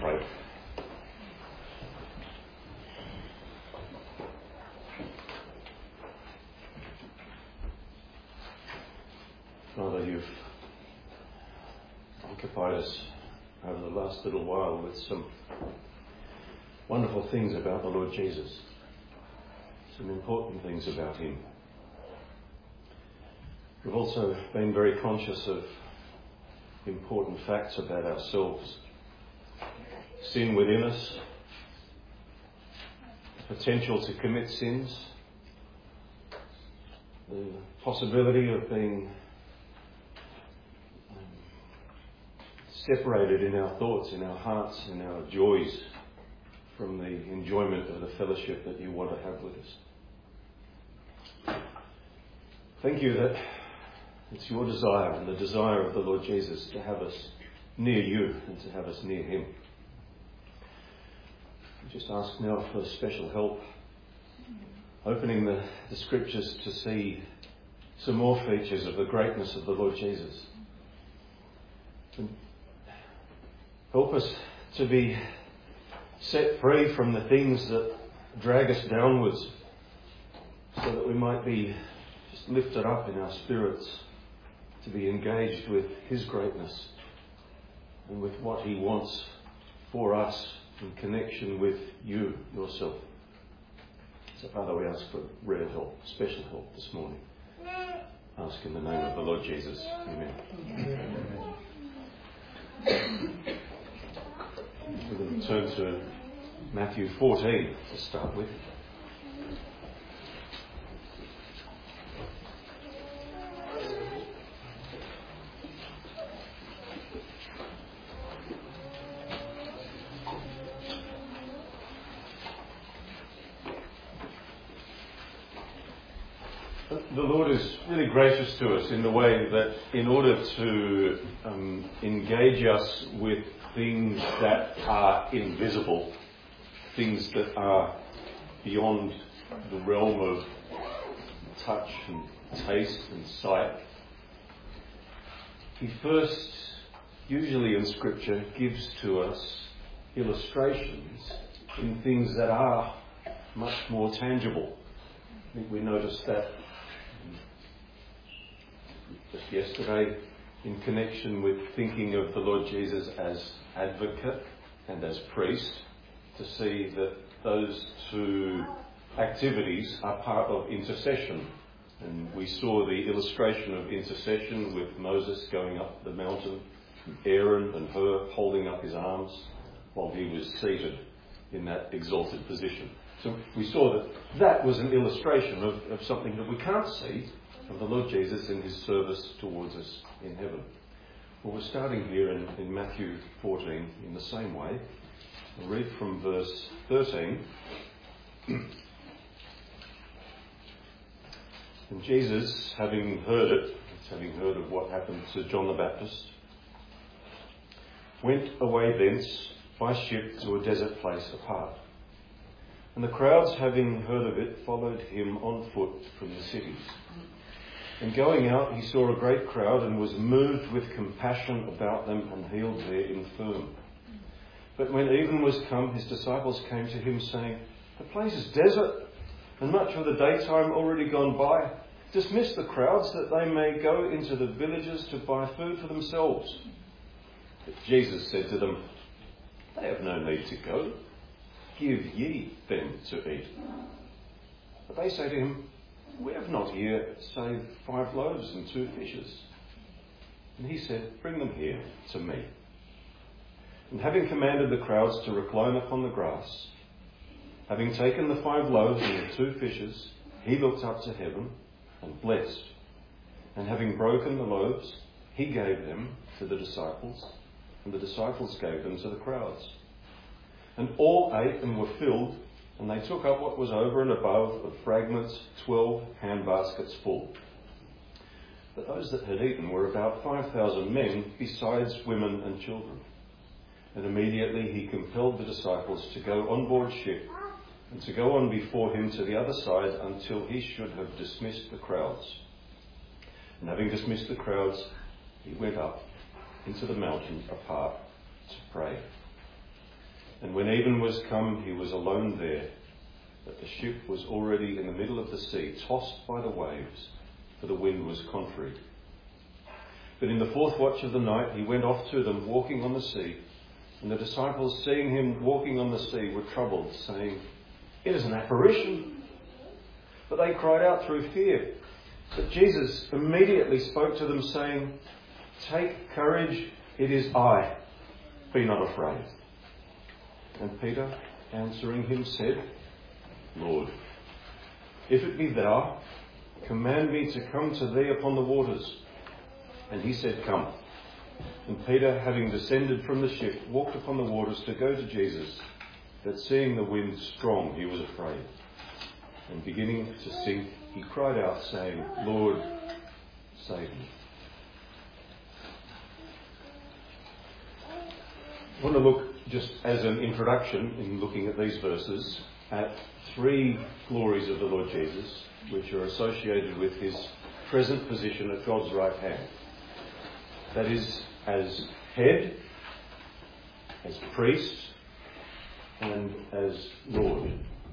pray. Father, you've occupied us over the last little while with some wonderful things about the Lord Jesus, some important things about him. We've also been very conscious of important facts about ourselves. Sin within us, the potential to commit sins, the possibility of being separated in our thoughts, in our hearts, in our joys from the enjoyment of the fellowship that you want to have with us. Thank you that it's your desire and the desire of the Lord Jesus to have us near you and to have us near him. I just ask now for special help, opening the scriptures to see some more features of the greatness of the Lord Jesus. And help us to be set free from the things that drag us downwards, so that we might be just lifted up in our spirits to be engaged with his greatness and with what he wants for us in connection with you yourself. So Father, we ask for rare help, special help this morning. Ask in the name of the Lord Jesus. Amen. We're going to turn to Matthew 14 to start with. The Lord is really gracious to us in the way that in order to engage us with things that are invisible, things that are beyond the realm of touch and taste and sight, he first, usually in Scripture, gives to us illustrations in things that are much more tangible. I think we noticed that just yesterday in connection with thinking of the Lord Jesus as advocate and as priest, to see that those two activities are part of intercession. And we saw the illustration of intercession with Moses going up the mountain, Aaron and Hur holding up his arms while he was seated in that exalted position. So we saw that that was an illustration of something that we can't see of the Lord Jesus in his service towards us in heaven. Well, we're starting here in Matthew 14 in the same way. I'll read from verse 13. And Jesus, having heard of what happened to John the Baptist, went away thence by ship to a desert place apart. And the crowds, having heard of it, followed him on foot from the cities. And going out, he saw a great crowd and was moved with compassion about them and healed their infirm. But when even was come, his disciples came to him, saying, "The place is desert, and much of the daytime already gone by. Dismiss the crowds, that they may go into the villages to buy food for themselves." But Jesus said to them, "They have no need to go. Give ye them to eat." But they say to him, "We have not here save 5 loaves and 2 fishes. And he said, "Bring them here to me." And having commanded the crowds to recline upon the grass, having taken the 5 loaves and the 2 fishes, he looked up to heaven and blessed. And having broken the loaves, he gave them to the disciples, and the disciples gave them to the crowds. And all ate and were filled, and they took up what was over and above of fragments, 12 handbaskets full. But those that had eaten were about 5,000 men, besides women and children. And immediately he compelled the disciples to go on board ship and to go on before him to the other side until he should have dismissed the crowds. And having dismissed the crowds, he went up into the mountain apart to pray. And when even was come, he was alone there, but the ship was already in the middle of the sea, tossed by the waves, for the wind was contrary. But in the fourth watch of the night he went off to them, walking on the sea. And the disciples, seeing him walking on the sea, were troubled, saying, "It is an apparition." But they cried out through fear. But Jesus immediately spoke to them, saying, "Take courage, it is I. Be not afraid." And Peter, answering him, said, "Lord, if it be thou, command me to come to thee upon the waters." And he said, "Come." And Peter, having descended from the ship, walked upon the waters to go to Jesus. But seeing the wind strong, he was afraid. And beginning to sink, he cried out, saying, "Lord, save me." I want to look, just as an introduction, in looking at these verses, at three glories of the Lord Jesus, which are associated with his present position at God's right hand. That is, as head, as priest, and as Lord.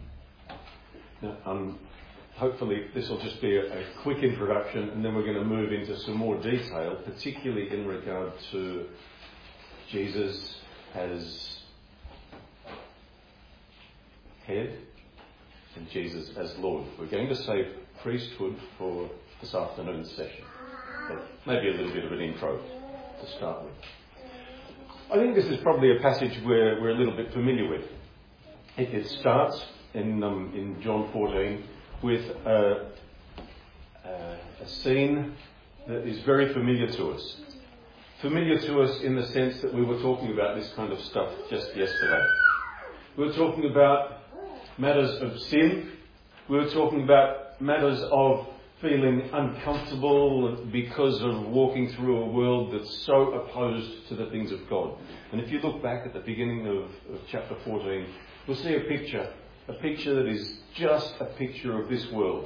Now, hopefully this will just be a quick introduction, and then we're going to move into some more detail, particularly in regard to Jesus as head and Jesus as Lord. We're going to save priesthood for this afternoon's session, but maybe a little bit of an intro to start with. I think this is probably a passage we're a little bit familiar with. It starts in John 14 with a scene that is very familiar to us. Familiar to us in the sense that we were talking about this kind of stuff just yesterday. We were talking about matters of sin. We were talking about matters of feeling uncomfortable because of walking through a world that's so opposed to the things of God. And if you look back at the beginning of chapter 14, we'll see a picture that is just a picture of this world.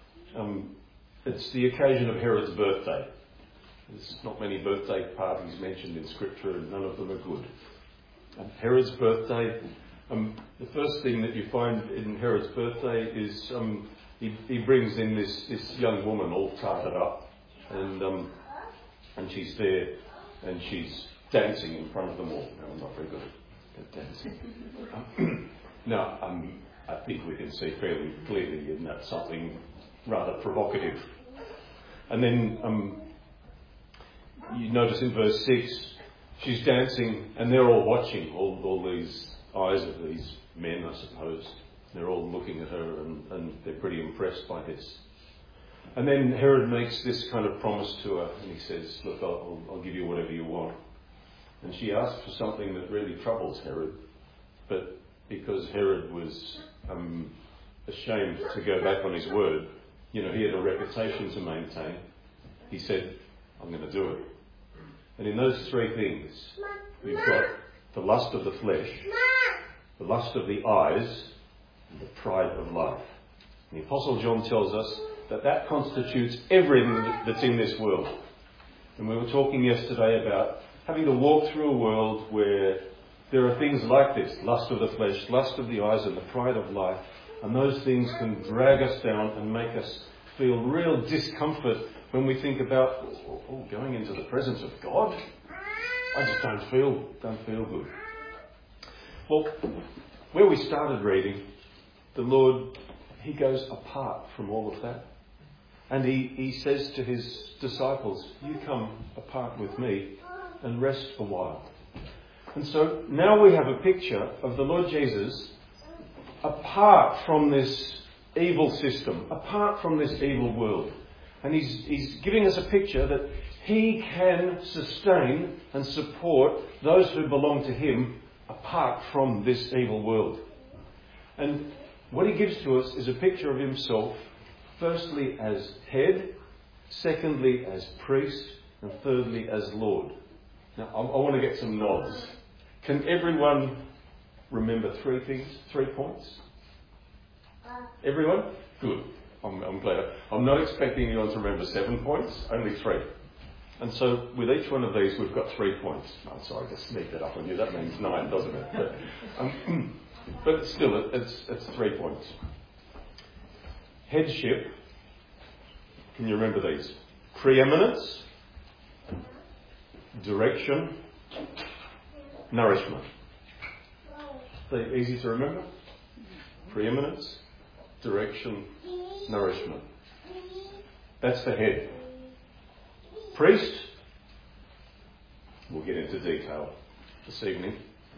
It's the occasion of Herod's birthday. There's not many birthday parties mentioned in Scripture, and none of them are good. Herod's birthday, the first thing that you find in Herod's birthday is he brings in this young woman all tarted up, and she's there, and she's dancing in front of them all. No, I'm not very good at dancing. Now, I think we can see fairly clearly in that something rather provocative. And then you notice in verse 6, she's dancing and they're all watching, all these eyes of these men, I suppose. They're all looking at her and they're pretty impressed by this. And then Herod makes this kind of promise to her, and he says, "Look, I'll give you whatever you want." And she asks for something that really troubles Herod, but because Herod was ashamed to go back on his word, he had a reputation to maintain, he said, "I'm going to do it." And in those three things, we've got the lust of the flesh, the lust of the eyes, and the pride of life. And the Apostle John tells us that constitutes everything that's in this world. And we were talking yesterday about having to walk through a world where there are things like this: lust of the flesh, lust of the eyes, and the pride of life. And those things can drag us down and make us feel real discomfort when we think about going into the presence of God. I just don't feel good. Well, where we started reading, the Lord, he goes apart from all of that. And he says to his disciples, "You come apart with me and rest a while." And so now we have a picture of the Lord Jesus apart from this evil system, apart from this evil world. And he's giving us a picture that he can sustain and support those who belong to him apart from this evil world. And what he gives to us is a picture of himself, firstly as head, secondly as priest, and thirdly as Lord. Now, I want to get some nods. Can everyone remember three things, 3 points? Everyone? Good. I'm glad. I'm not expecting anyone to remember 7 points, only 3. And so with each one of these, we've got 3 points. I'm sorry to sneak that up on you. That means 9, doesn't it? But still, it's 3 points. Headship. Can you remember these? Preeminence, direction, nourishment. They're easy to remember. Preeminence, direction, nourishment. That's the head. Priest, we'll get into detail this evening.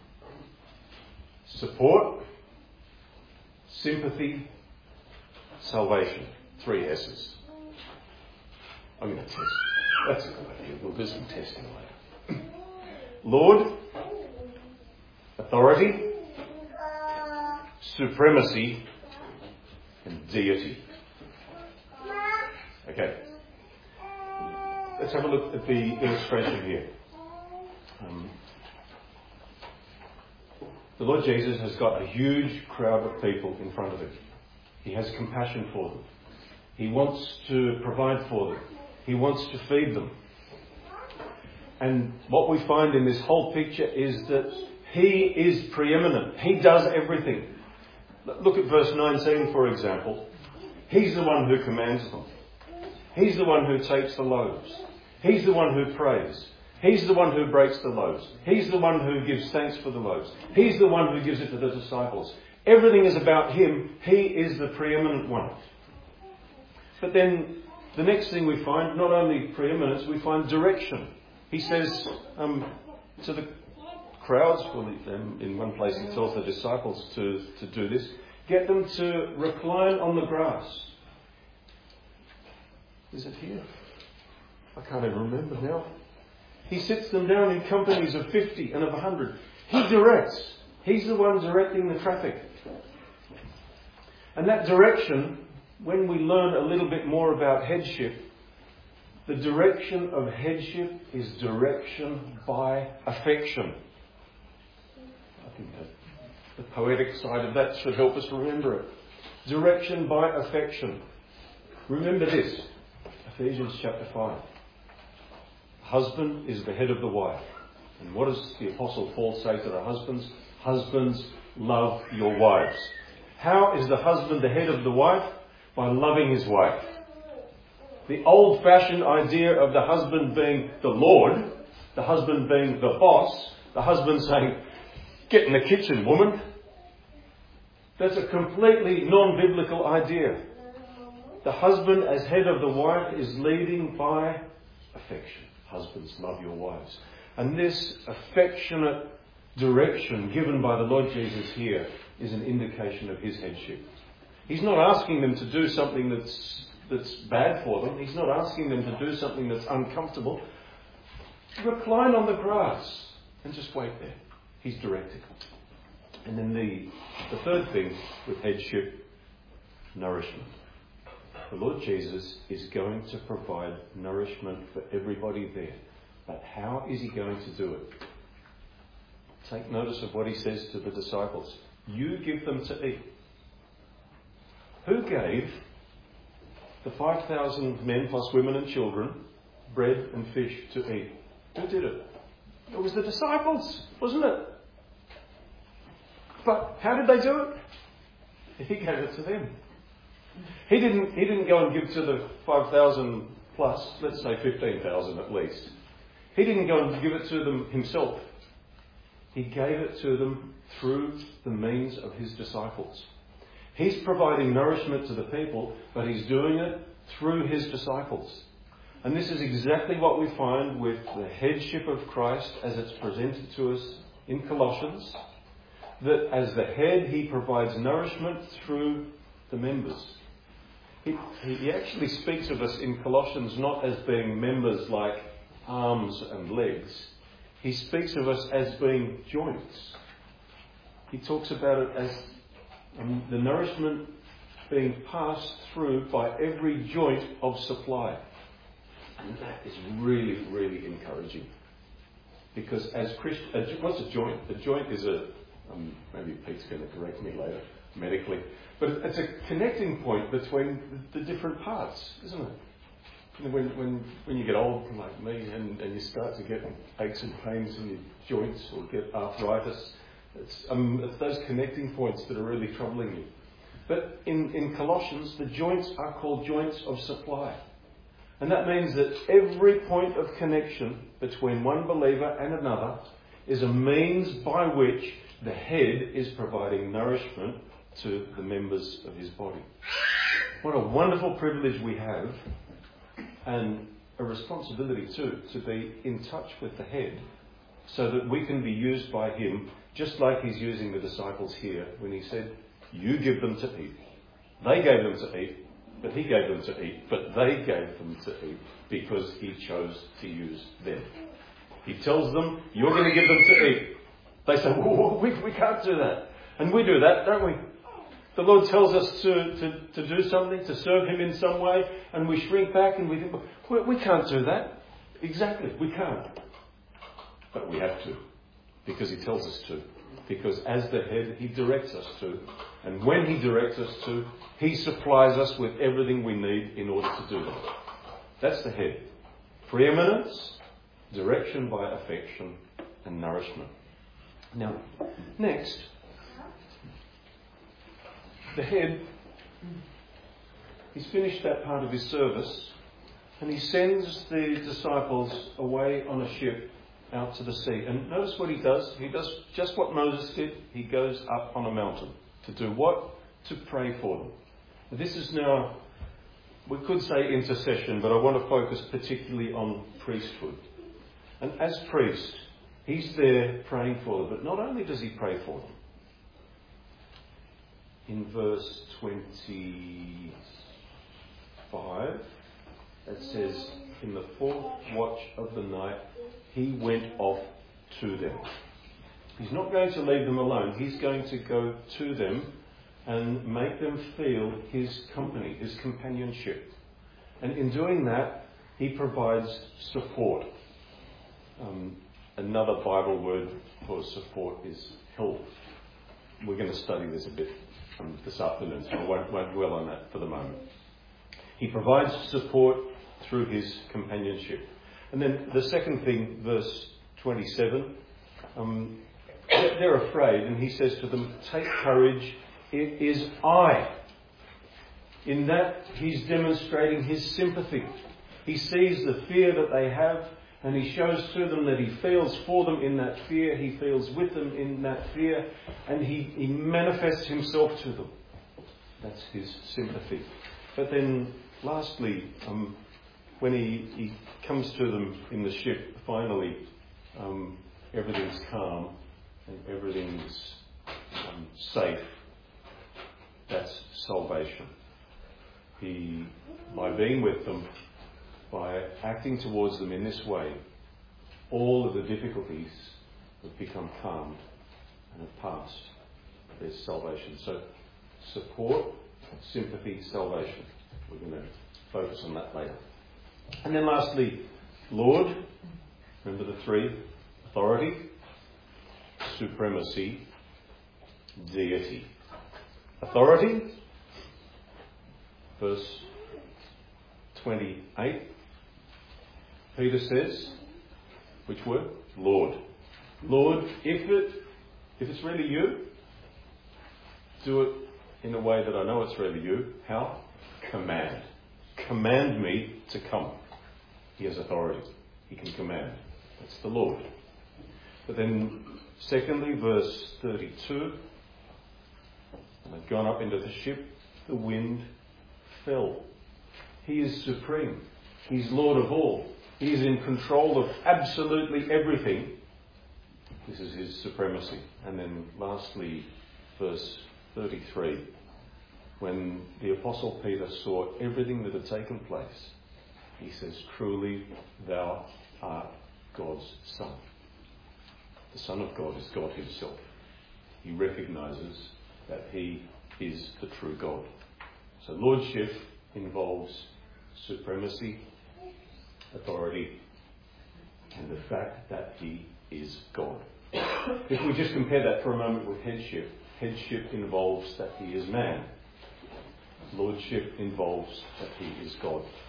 Support, sympathy, salvation. 3 S's. I'm going to test. That's a good idea. We'll do some testing later. Lord, authority, supremacy, and deity. Okay. Let's have a look at the illustration here. The Lord Jesus has got a huge crowd of people in front of him. He has compassion for them. He wants to provide for them. He wants to feed them. And what we find in this whole picture is that He is preeminent. He does everything. Look at verse 19, for example. He's the one who commands them. He's the one who takes the loaves. He's the one who prays. He's the one who breaks the loaves. He's the one who gives thanks for the loaves. He's the one who gives it to the disciples. Everything is about Him. He is the preeminent one. But then the next thing we find, not only preeminence, we find direction. He says to the crowds, well, in one place He tells the disciples to do this, get them to recline on the grass. Is it here? I can't even remember now. He sits them down in companies of 50 and of 100. He directs. He's the one directing the traffic. And that direction, when we learn a little bit more about headship, the direction of headship is direction by affection. I think that the poetic side of that should help us remember it. Direction by affection. Remember this, Ephesians chapter 5. Husband is the head of the wife. And what does the Apostle Paul say to the husbands? Husbands, love your wives. How is the husband the head of the wife? By loving his wife. The old-fashioned idea of the husband being the Lord, the husband being the boss, the husband saying, get in the kitchen, woman. That's a completely non-biblical idea. The husband as head of the wife is leading by affection. Husbands, love your wives. And this affectionate direction given by the Lord Jesus here is an indication of His headship. He's not asking them to do something that's bad for them. He's not asking them to do something that's uncomfortable. Recline on the grass and just wait there. He's directing. And then the third thing with headship, nourishment. The Lord Jesus is going to provide nourishment for everybody there. But how is He going to do it? Take notice of what He says to the disciples. You give them to eat. Who gave the 5,000 men plus women and children bread and fish to eat? Who did it? It was the disciples, wasn't it? But how did they do it? He gave it to them. He didn't go and give to the 5,000 plus, let's say 15,000 at least. He didn't go and give it to them Himself. He gave it to them through the means of His disciples. He's providing nourishment to the people, but He's doing it through His disciples. And this is exactly what we find with the headship of Christ as it's presented to us in Colossians. That as the head, He provides nourishment through the members. He actually speaks of us in Colossians not as being members like arms and legs. He speaks of us as being joints. He talks about it as the nourishment being passed through by every joint of supply. And that is really, really encouraging. Because as Christians, what's a joint? A joint is maybe Pete's going to correct me later, medically. But it's a connecting point between the different parts, isn't it? When you get old like me and you start to get aches and pains in your joints or get arthritis, it's those connecting points that are really troubling you. But in Colossians, the joints are called joints of supply. And that means that every point of connection between one believer and another is a means by which the head is providing nourishment to the members of his body. What a wonderful privilege we have, and a responsibility too, to be in touch with the head so that we can be used by him just like he's using the disciples here when he said, you give them to eat. They gave them to eat, but he gave them to eat, but they gave them to eat because he chose to use them. He tells them, you're going to give them to eat. They say, we can't do that. And we do that, don't we? The Lord tells us to do something, to serve him in some way, and we shrink back and we think, we can't do that. Exactly, we can't. But we have to, because he tells us to. Because as the head, he directs us to. And when he directs us to, he supplies us with everything we need in order to do that. That's the head. Preeminence, direction by affection, and nourishment. Now, next, the head, he's finished that part of his service, and he sends the disciples away on a ship out to the sea. And notice what he does. He does just what Moses did. He goes up on a mountain. To do what? To pray for them. This is now, we could say intercession, but I want to focus particularly on priesthood. And as priest, he's there praying for them. But not only does he pray for them. In verse 25, it says, in the fourth watch of the night, he went off to them. He's not going to leave them alone. He's going to go to them and make them feel his company, his companionship. And in doing that, he provides support. Another Bible word for support is help. We're going to study this a bit this afternoon, so I won't dwell on that for the moment. He provides support through his companionship. And then the second thing, verse 27, they're afraid, and he says to them, take courage, it is I. In that, he's demonstrating his sympathy. He sees the fear that they have, and he shows to them that he feels for them in that fear, he feels with them in that fear, and he manifests himself to them. That's his sympathy. But then, lastly, when he comes to them in the ship, finally, everything's calm and everything's safe. That's salvation. He, by being with them, by acting towards them in this way, all of the difficulties have become calmed and have passed. There's salvation. So, support, sympathy, salvation. We're going to focus on that later. And then lastly, Lord, remember the three: authority, supremacy, deity. Authority, verse 28, Peter says, which word? Lord. Lord, if it's really you, do it in a way that I know it's really you. How? Command. Command me to come. He has authority. He can command. That's the Lord. But then, secondly, verse 32, when they'd gone up into the ship, the wind fell. He is supreme. He's Lord of all. He's in control of absolutely everything. This is his supremacy. And then lastly, verse 33, when the Apostle Peter saw everything that had taken place, he says, truly thou art God's Son. The Son of God is God himself. He recognises that he is the true God. So lordship involves supremacy, authority, and the fact that he is God. If we just compare that for a moment with headship, headship involves that he is man. Lordship involves that he is God.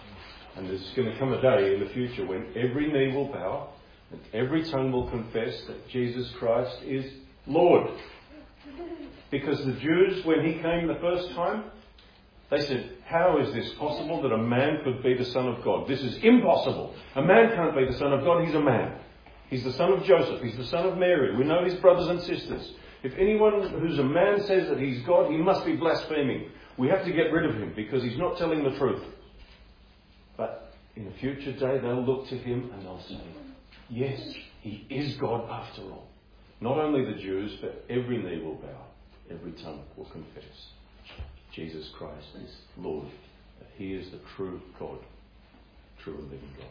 And there's going to come a day in the future when every knee will bow and every tongue will confess that Jesus Christ is Lord. Because the Jews, when he came the first time, they said, how is this possible that a man could be the Son of God? This is impossible. A man can't be the Son of God. He's a man. He's the son of Joseph. He's the son of Mary. We know his brothers and sisters. If anyone who's a man says that he's God, he must be blaspheming. We have to get rid of him because he's not telling the truth. But in a future day, they'll look to him and they'll say, yes, he is God after all. Not only the Jews, but every knee will bow. Every tongue will confess. Jesus Christ is Lord. He is the true God, true and living God.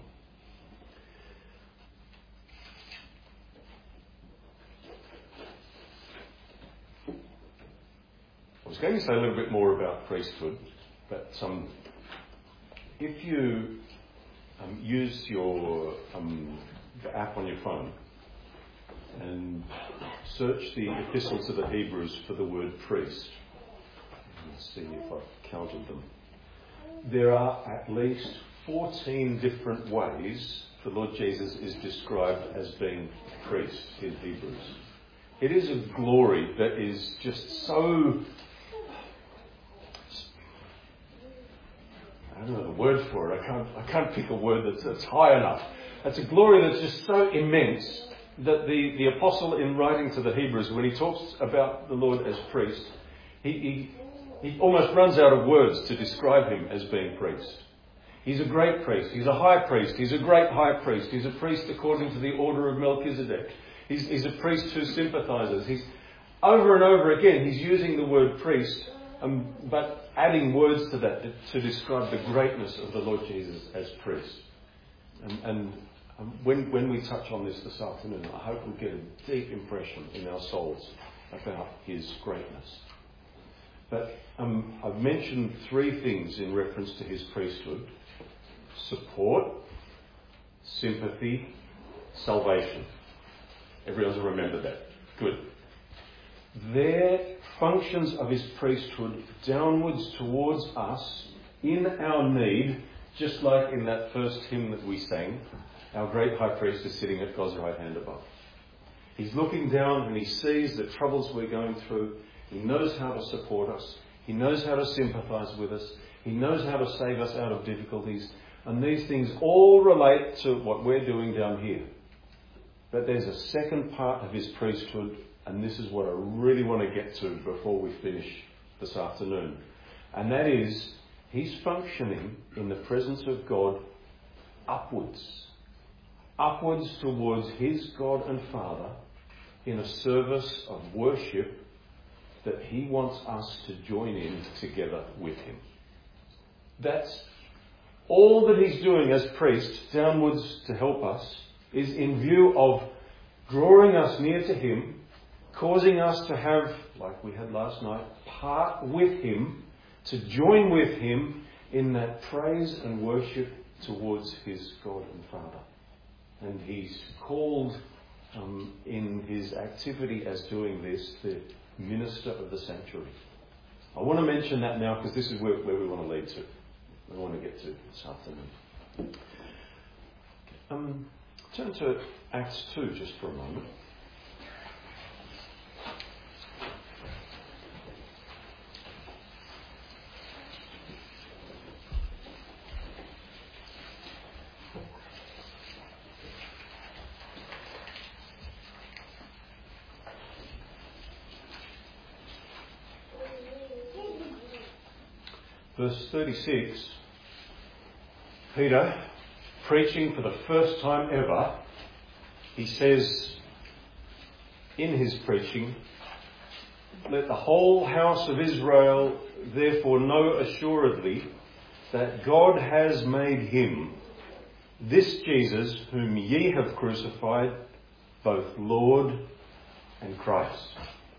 I was going to say a little bit more about priesthood, but if you use your the app on your phone and search the Epistle to the Hebrews for the word priest, let's see if I've counted them. There are at least 14 different ways the Lord Jesus is described as being priest in Hebrews. It is a glory that is just so... I don't know the word for it. I can't pick a word that's high enough. It's a glory that's just so immense that the apostle, in writing to the Hebrews, when he talks about the Lord as priest, he almost runs out of words to describe him as being priest. He's a great priest. He's a high priest. He's a great high priest. He's a priest according to the order of Melchizedek. He's a priest who sympathises. He's over and over again. He's using the word priest. But adding words to that to describe the greatness of the Lord Jesus as priest. And when we touch on this afternoon, I hope we'll get a deep impression in our souls about his greatness. But I've mentioned three things in reference to his priesthood: support, sympathy, salvation. Everyone's remembered that. Good. Their functions of his priesthood downwards towards us in our need, just like in that first hymn that we sang, our great high priest is sitting at God's right hand above. He's looking down and he sees the troubles we're going through. He knows how to support us. He knows how to sympathise with us. He knows how to save us out of difficulties. And these things all relate to what we're doing down here. But there's a second part of his priesthood, and this is what I really want to get to before we finish this afternoon. And that is, he's functioning in the presence of God upwards. Upwards towards his God and Father in a service of worship that he wants us to join in together with him. That's all that he's doing as priest downwards to help us, is in view of drawing us near to him, causing us to have, like we had last night, part with him, to join with him in that praise and worship towards his God and Father. And he's called in his activity as doing this the minister of the sanctuary. I want to mention that now because this is where we want to lead to. We want to get to this afternoon. Turn to Acts 2 just for a moment. Verse 36, Peter, preaching for the first time ever, he says in his preaching, "Let the whole house of Israel therefore know assuredly that God has made him, this Jesus whom ye have crucified, both Lord and Christ."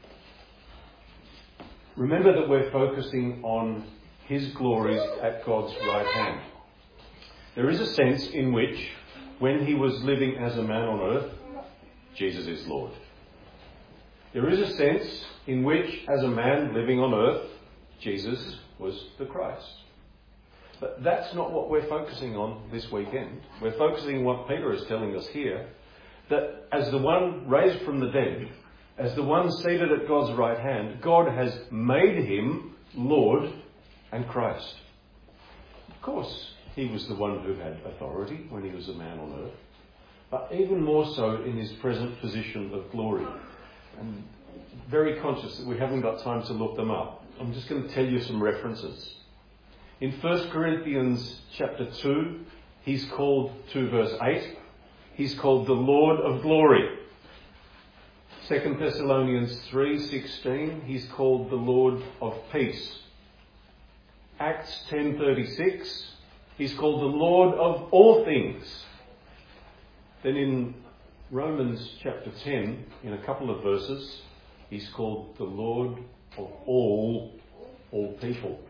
Remember that we're focusing on his glories at God's right hand. There is a sense in which, when he was living as a man on earth, Jesus is Lord. There is a sense in which, as a man living on earth, Jesus was the Christ. But that's not what we're focusing on this weekend. We're focusing on what Peter is telling us here, that as the one raised from the dead, as the one seated at God's right hand, God has made him Lord and Christ. Of course, he was the one who had authority when he was a man on earth, but even more so in his present position of glory. And very conscious that we haven't got time to look them up. I'm just going to tell you some references. In 1 Corinthians chapter 2, he's called, 2 verse 8, he's called the Lord of glory. 2 Thessalonians 3:16, he's called the Lord of peace. Acts 10:36, he's called the Lord of all things. Then in Romans chapter 10, in a couple of verses, he's called the Lord of all people.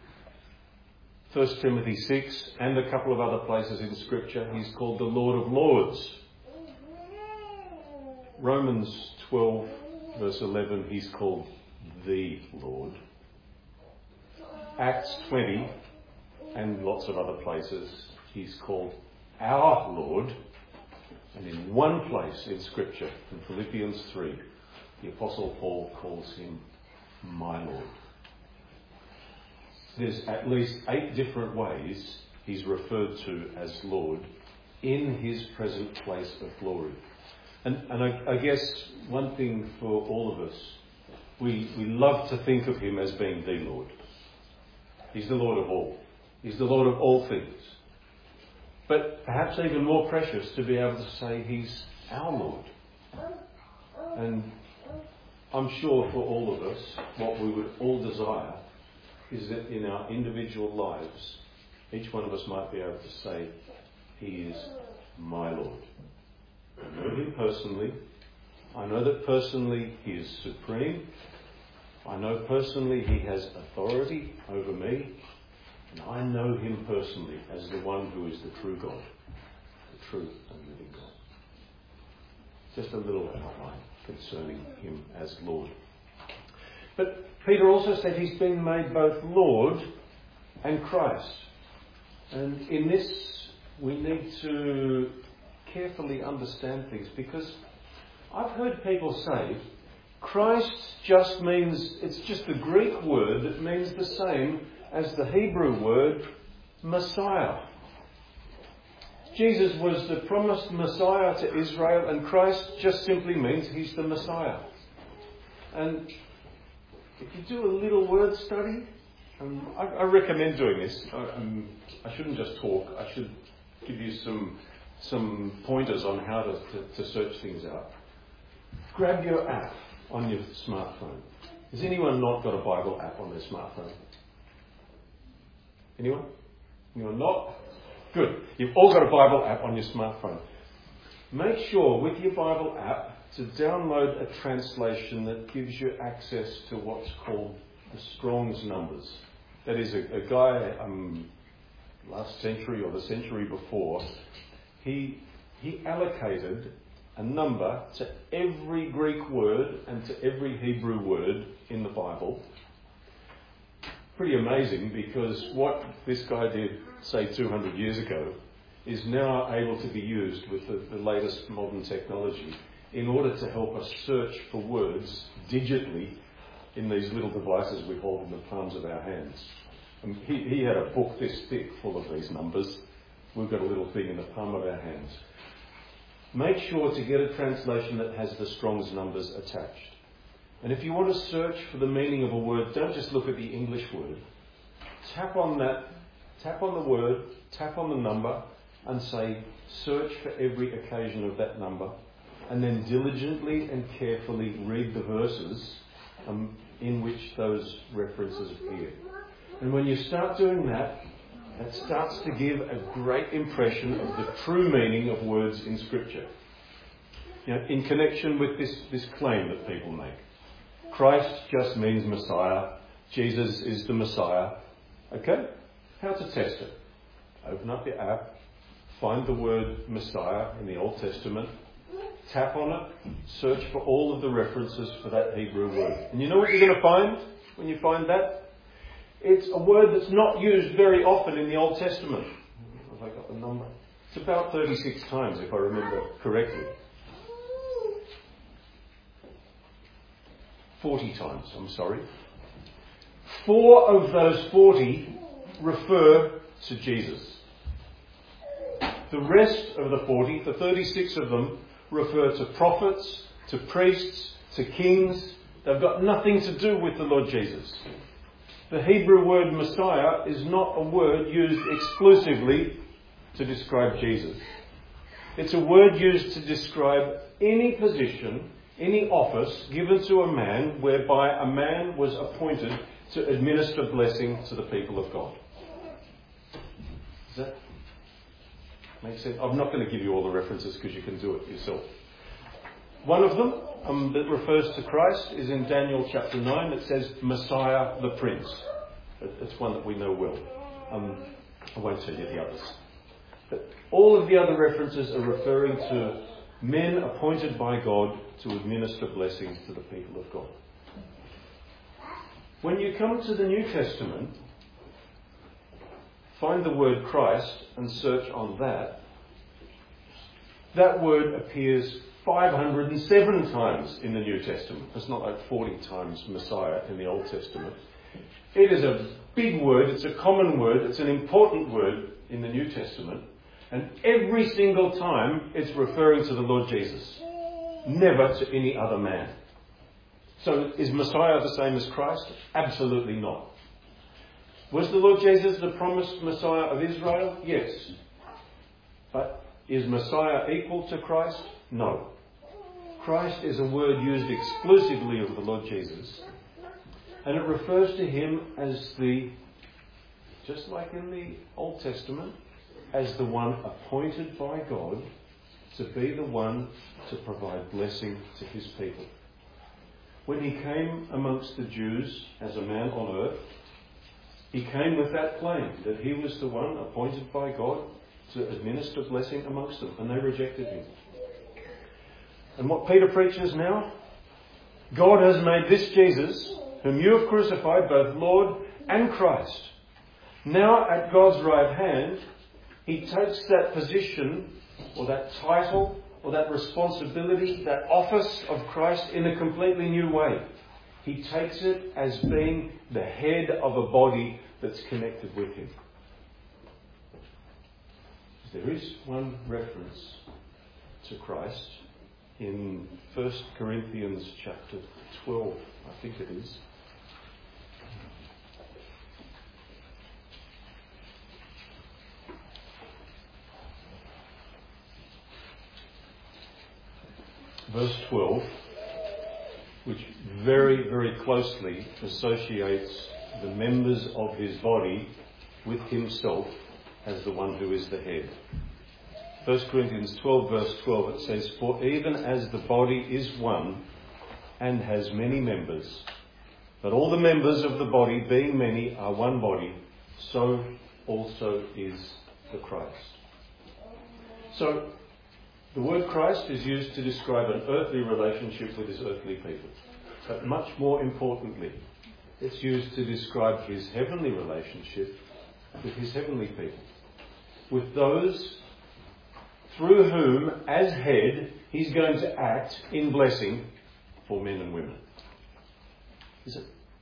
1 Timothy 6 and a couple of other places in Scripture, he's called the Lord of Lords. Romans 12 verse 11, he's called the Lord. Acts 20 and lots of other places, he's called our Lord. And in one place in Scripture, in Philippians 3, the Apostle Paul calls him my Lord. There's at least 8 different ways he's referred to as Lord in his present place of glory. And I guess one thing for all of us, we love to think of him as being the Lord. He's the Lord of all. He's the Lord of all things. But perhaps even more precious to be able to say he's our Lord. And I'm sure for all of us, what we would all desire is that in our individual lives, each one of us might be able to say, he is my Lord. I know him personally. I know that personally he is supreme. I know personally he has authority over me. And I know him personally as the one who is the true God, the true and living God. Just a little outline concerning him as Lord. But Peter also said he's been made both Lord and Christ. And in this we need to carefully understand things, because I've heard people say Christ just means, it's just a Greek word that means the same as the Hebrew word Messiah. Jesus was the promised Messiah to Israel, and Christ just simply means he's the Messiah. And if you do a little word study, I recommend doing this. I shouldn't just talk. I should give you some pointers on how to search things out. Grab your app on your smartphone. Has anyone not got a Bible app on their smartphone? Anyone? Anyone not? Good. You've all got a Bible app on your smartphone. Make sure with your Bible app to download a translation that gives you access to what's called the Strong's numbers. That is a guy last century or the century before, he allocated a number to every Greek word and to every Hebrew word in the Bible. Pretty amazing, because what this guy did, say 200 years ago, is now able to be used with the latest modern technology in order to help us search for words digitally in these little devices we hold in the palms of our hands. And he had a book this thick full of these numbers. We've got a little thing in the palm of our hands. Make sure to get a translation that has the Strong's numbers attached. And if you want to search for the meaning of a word, don't just look at the English word. Tap on the word, tap on the number, and say, search for every occasion of that number. And then diligently and carefully read the verses in which those references appear. And when you start doing that, it starts to give a great impression of the true meaning of words in Scripture. You know, in connection with this claim that people make. Christ just means Messiah. Jesus is the Messiah. Okay? How to test it? Open up your app, find the word Messiah in the Old Testament, tap on it, search for all of the references for that Hebrew word. And you know what you're going to find when you find that? It's a word that's not used very often in the Old Testament. Have I got the number? It's about 36 times, if I remember correctly. 40 times, I'm sorry. 4 of those 40 refer to Jesus. The rest of the 40, the 36 of them, refer to prophets, to priests, to kings. They've got nothing to do with the Lord Jesus. The Hebrew word Messiah is not a word used exclusively to describe Jesus. It's a word used to describe any position, any office given to a man whereby a man was appointed to administer blessing to the people of God. Does that make sense? I'm not going to give you all the references because you can do it yourself. One of them that refers to Christ is in Daniel chapter 9. It says Messiah the Prince. It's one that we know well. I won't tell you the others. But all of the other references are referring to men appointed by God to administer blessings to the people of God. When you come to the New Testament, find the word Christ and search on that. That word appears 507 times in the New Testament. It's not like 40 times Messiah in the Old Testament. It is a big word, it's a common word, it's an important word in the New Testament. And every single time it's referring to the Lord Jesus, never to any other man. So is Messiah the same as Christ? Absolutely not. Was the Lord Jesus the promised Messiah of Israel? Yes. But is Messiah equal to Christ? No. Christ is a word used exclusively of the Lord Jesus. And it refers to him as just like in the Old Testament, as the one appointed by God to be the one to provide blessing to his people. When he came amongst the Jews as a man on earth, he came with that claim that he was the one appointed by God to administer blessing amongst them, and they rejected him. And what Peter preaches now? God has made this Jesus, whom you have crucified, both Lord and Christ. Now at God's right hand, he takes that position, or that title, or that responsibility, that office of Christ in a completely new way. He takes it as being the head of a body that's connected with him. There is one reference to Christ in 1 Corinthians chapter 12, I think it is. Verse 12, which very, very closely associates the members of his body with himself as the one who is the head. 1 Corinthians 12 verse 12, it says, "For even as the body is one and has many members, but all the members of the body, being many, are one body, so also is the Christ." So, the word Christ is used to describe an earthly relationship with his earthly people. But much more importantly, it's used to describe his heavenly relationship with his heavenly people. With those through whom, as head, he's going to act in blessing for men and women. Is it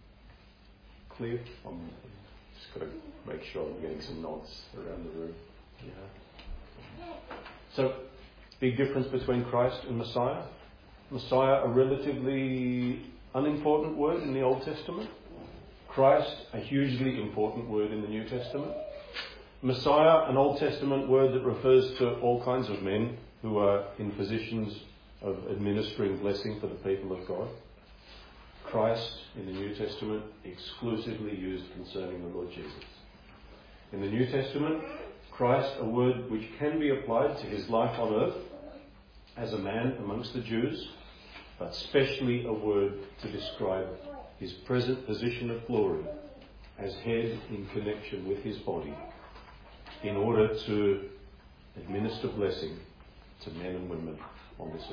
clear? I'm just got to make sure I'm getting some nods around the room. Yeah. So, big difference between Christ and Messiah. Messiah, a relatively unimportant word in the Old Testament. Christ, a hugely important word in the New Testament. Messiah, an Old Testament word that refers to all kinds of men who are in positions of administering blessing for the people of God. Christ, in the New Testament, exclusively used concerning the Lord Jesus. In the New Testament, Christ, a word which can be applied to his life on earth as a man amongst the Jews, but specially a word to describe his present position of glory as head in connection with his body in order to administer blessing to men and women on this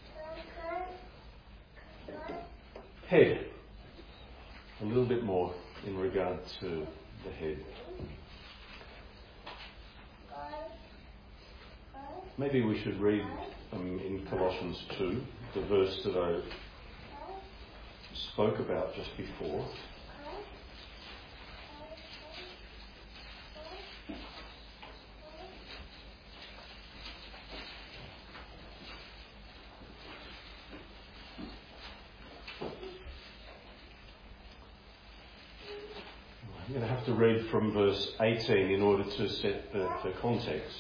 earth. Head. A little bit more in regard to the head. Maybe we should read in Colossians 2, the verse that I spoke about just before. I'm going to have to read from verse 18 in order to set the context.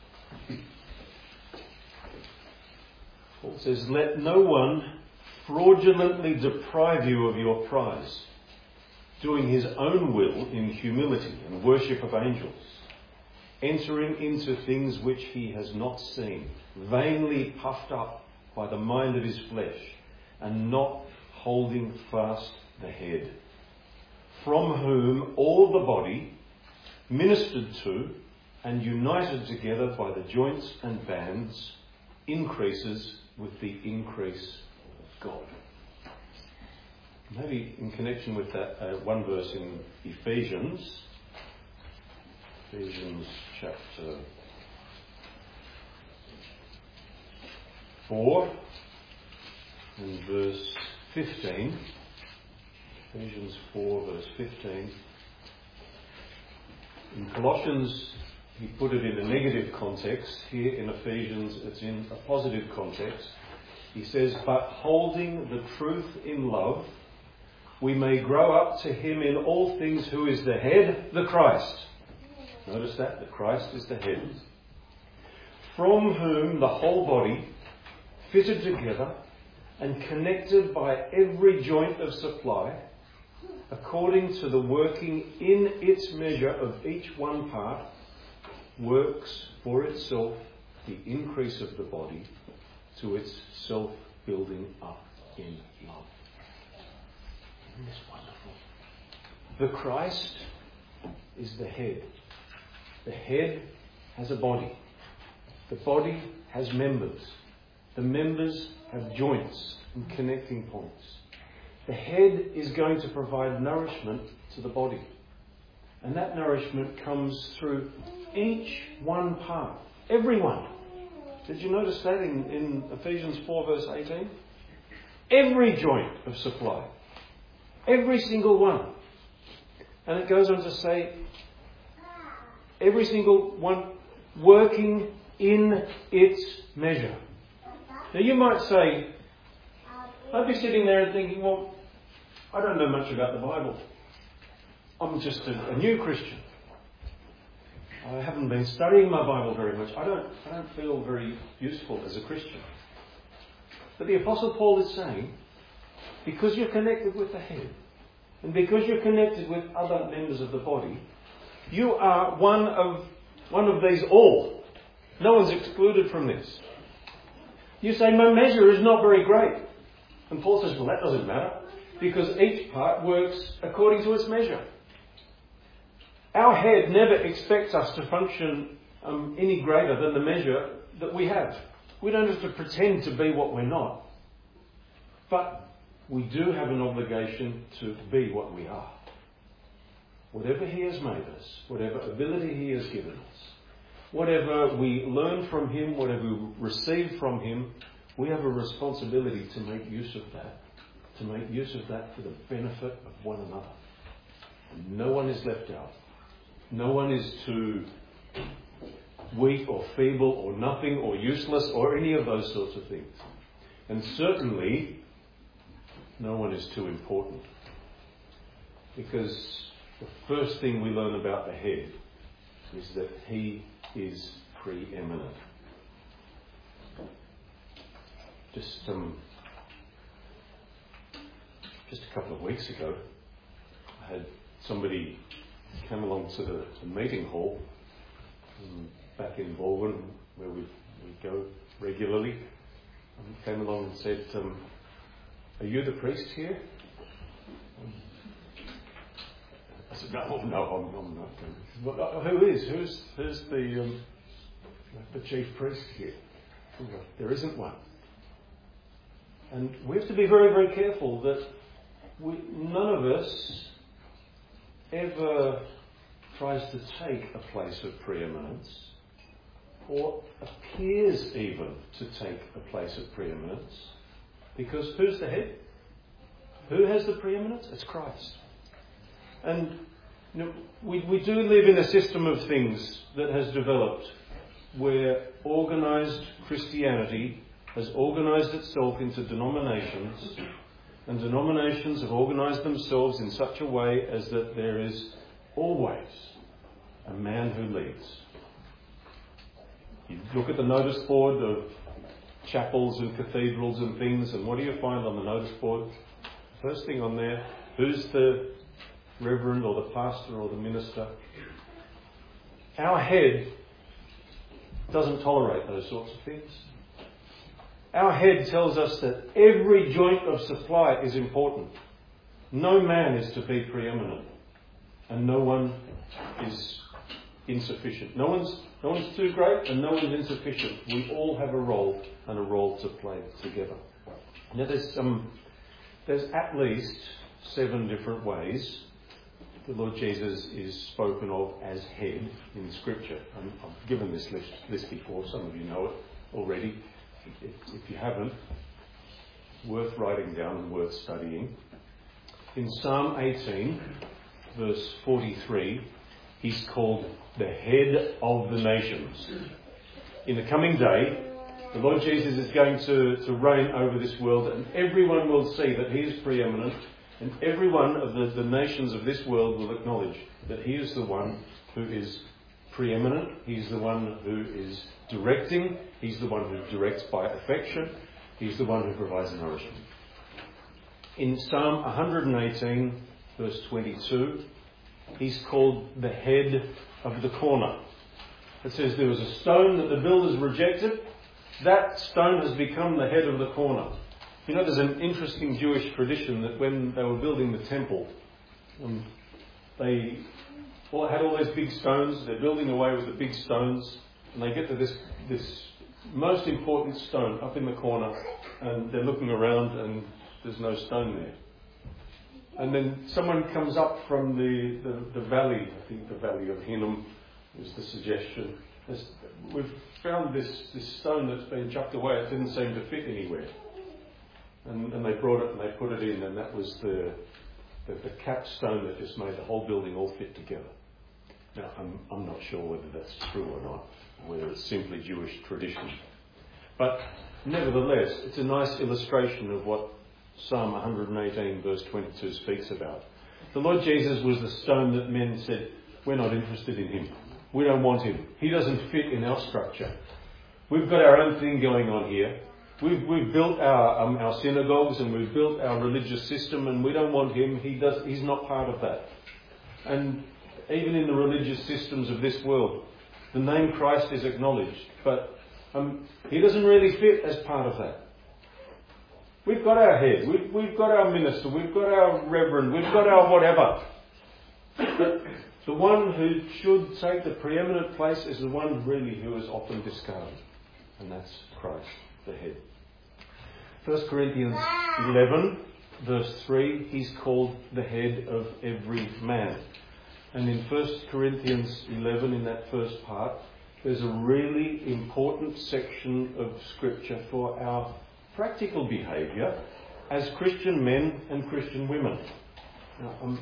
It says, "Let no one fraudulently deprive you of your prize, doing his own will in humility and worship of angels, entering into things which he has not seen, vainly puffed up by the mind of his flesh, and not holding fast the head, from whom all the body, ministered to and united together by the joints and bands, increases with the increase of God." Maybe in connection with that one verse in Ephesians chapter 4 and verse 15. Ephesians 4 verse 15. In Colossians, he put it in a negative context. Here in Ephesians, it's in a positive context. He says, "But holding the truth in love, we may grow up to him in all things who is the head, the Christ." Notice that, the Christ is the head. "From whom the whole body, fitted together and connected by every joint of supply, according to the working in its measure of each one part, works for itself the increase of the body to its self-building up in love." Isn't this wonderful? The Christ is the head. The head has a body. The body has members. The members have joints and connecting points. The head is going to provide nourishment to the body. And that nourishment comes through each one part. Everyone. Did you notice that in Ephesians 4 verse 18? Every joint of supply. Every single one. And it goes on to say, every single one working in its measure. Now you might say, I'd be sitting there and thinking, well, I don't know much about the Bible. I'm just a new Christian. I haven't been studying my Bible very much. I don't feel very useful as a Christian. But the Apostle Paul is saying, because you're connected with the head, and because you're connected with other members of the body, you are one of these all. No one's excluded from this. You say, my measure is not very great. And Paul says, well, that doesn't matter, because each part works according to its measure. Our head never expects us to function any greater than the measure that we have. We don't have to pretend to be what we're not. But we do have an obligation to be what we are. Whatever he has made us, whatever ability he has given us, whatever we learn from him, whatever we receive from him, we have a responsibility to make use of that. To make use of that for the benefit of one another. No one is left out. No one is too weak or feeble or nothing or useless or any of those sorts of things. And certainly, no one is too important. Because the first thing we learn about the head is that he is preeminent. Just a couple of weeks ago, I had somebody come along to the meeting hall back in Baldwin, where we go regularly. Came along and said, "Are you the priest here?" I said, "No, I'm not." Well, who is? Who's the chief priest here? There isn't one. And we have to be very, very careful that none of us ever tries to take a place of preeminence, or appears even to take a place of preeminence. Because who's the head? Who has the preeminence? It's Christ. And we do live in a system of things that has developed where organised Christianity has organised itself into denominations, and denominations have organised themselves in such a way as that there is always a man who leads. You look at the notice board of chapels and cathedrals and things, and what do you find on the notice board? First thing on there, who's the reverend or the pastor or the minister? Our head doesn't tolerate those sorts of things. Our head tells us that every joint of supply is important. No man is to be preeminent, and no one is insufficient. No one's too great, and no one's insufficient. We all have a role and a role to play together. Now, there's at least 7 different ways the Lord Jesus is spoken of as head in Scripture. I've given this list before. Some of you know it already. If you haven't, worth writing down and worth studying. In Psalm 18, verse 43, he's called the head of the nations. In the coming day, the Lord Jesus is going to reign over this world, and everyone will see that he is preeminent, and every one of the nations of this world will acknowledge that he is the one who is preeminent. He's the one who is directing. He's the one who directs by affection. He's the one who provides nourishment. In Psalm 118, verse 22, he's called the head of the corner. It says there was a stone that the builders rejected. That stone has become the head of the corner. You know, there's an interesting Jewish tradition that when they were building the temple, they had all these big stones. They're building away with the big stones, and they get to this most important stone up in the corner, and they're looking around and there's no stone there. And then someone comes up from the valley, I think the valley of Hinnom is the suggestion. We've found this stone that's been chucked away. It didn't seem to fit anywhere. And they brought it and they put it in, and that was the capstone that just made the whole building all fit together. Now, I'm not sure whether that's true or not, whether it's simply Jewish tradition. But nevertheless, it's a nice illustration of what Psalm 118 verse 22 speaks about. The Lord Jesus was the stone that men said, we're not interested in him. We don't want him. He doesn't fit in our structure. We've got our own thing going on here. We've built our synagogues and we've built our religious system, and we don't want him. He's not part of that. And even in the religious systems of this world, the name Christ is acknowledged, but he doesn't really fit as part of that. We've got our head, we've got our minister, we've got our reverend, we've got our whatever. But the one who should take the preeminent place is the one really who is often discarded, and that's Christ, the head. 1 Corinthians 11, verse 3, he's called the head of every man. And in 1 Corinthians 11, in that first part, there's a really important section of Scripture for our practical behaviour as Christian men and Christian women. Now,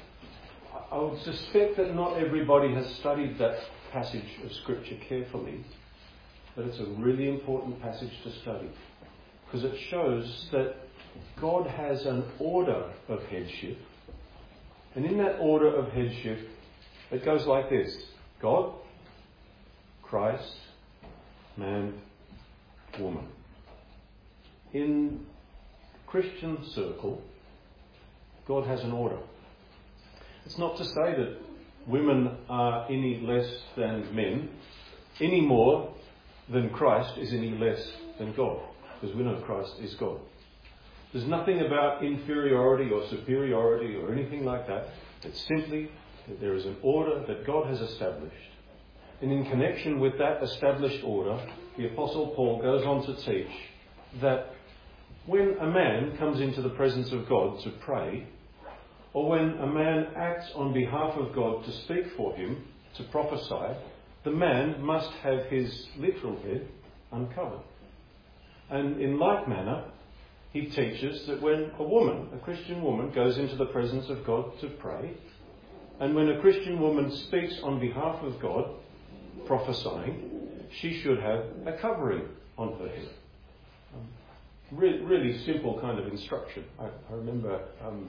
I would suspect that not everybody has studied that passage of Scripture carefully, but it's a really important passage to study, because it shows that God has an order of headship, and in that order of headship, it goes like this: God, Christ, man, woman. In Christian circle, God has an order. It's not to say that women are any less than men, any more than Christ is any less than God, because we know Christ is God. There's nothing about inferiority or superiority or anything like that. It's simply that there is an order that God has established. And in connection with that established order, the Apostle Paul goes on to teach that when a man comes into the presence of God to pray, Or when a man acts on behalf of God to speak for him, to prophesy, the man must have his literal head uncovered. And in like manner, he teaches that when a woman, a Christian woman, goes into the presence of God to pray, and when a Christian woman speaks on behalf of God, prophesying, she should have a covering on her head. Really simple kind of instruction. I remember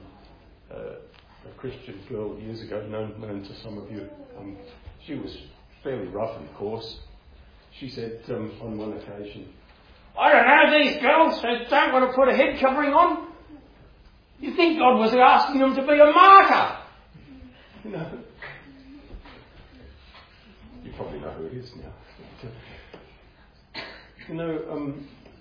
a Christian girl years ago, known to some of you. She was fairly rough and coarse. She said on one occasion, "I don't know these girls who don't want to put a head covering on. You think God was asking them to be a martyr?" You know. You probably know who it is now. You know,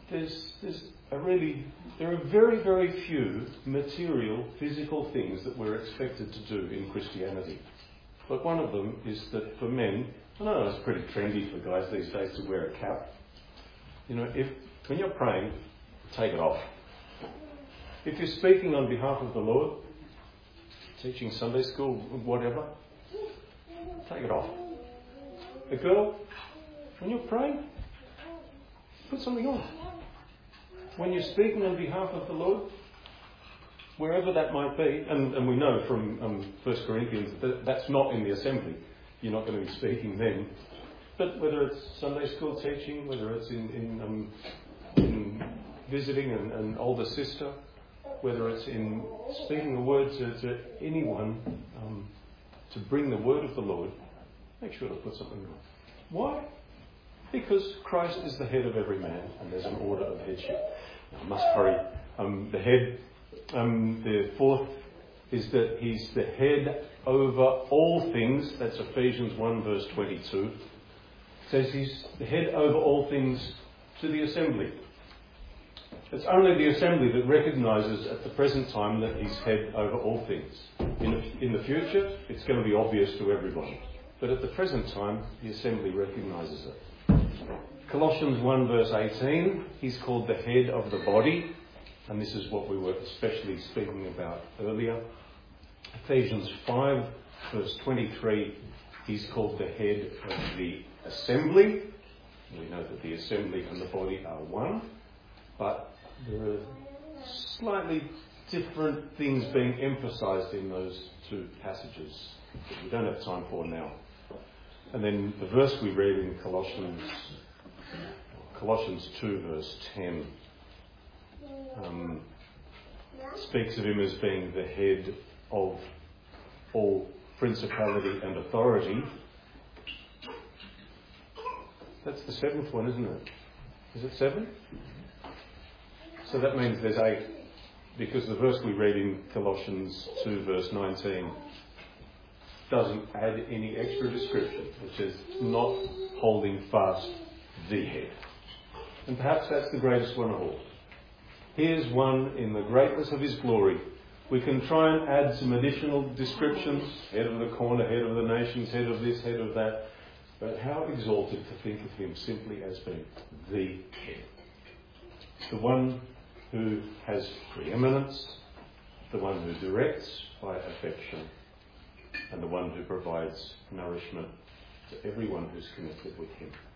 there are very, very few material, physical things that we're expected to do in Christianity. But one of them is that for men, I know it's pretty trendy for guys these days to wear a cap. You know, when you're praying, take it off. If you're speaking on behalf of the Lord, teaching Sunday school, whatever, take it off. A girl, when you're praying, put something on. When you're speaking on behalf of the Lord, wherever that might be, and we know from 1 Corinthians that that's not in the assembly. You're not going to be speaking then. But whether it's Sunday school teaching, whether it's in visiting an older sister, whether it's in speaking a word to anyone to bring the word of the Lord, make sure to put something on. Why? Because Christ is the head of every man, and there's an order of headship. I must hurry. The fourth is that he's the head over all things. That's Ephesians 1 verse 22. It says he's the head over all things to the assembly. It's only the assembly that recognises at the present time that he's head over all things. In the future, it's going to be obvious to everybody. But at the present time, the assembly recognises it. Colossians 1 verse 18, he's called the head of the body. And this is what we were especially speaking about earlier. Ephesians 5 verse 23, he's called the head of the assembly. We know that the assembly and the body are one. But there are slightly different things being emphasised in those two passages that we don't have time for now. And then the verse we read in Colossians 2 verse 10 speaks of him as being the head of all principality and authority. That's the seventh one, isn't it? Is it 7? So that means there's 8, because the verse we read in Colossians 2 verse 19 doesn't add any extra description. It says, not holding fast the head. And perhaps that's the greatest one of all. Here's one in the greatness of his glory. We can try and add some additional descriptions, head of the corner, head of the nations, head of this, head of that. But how exalted to think of him simply as being the head. The one who has preeminence, the one who directs by affection, and the one who provides nourishment to everyone who's connected with him.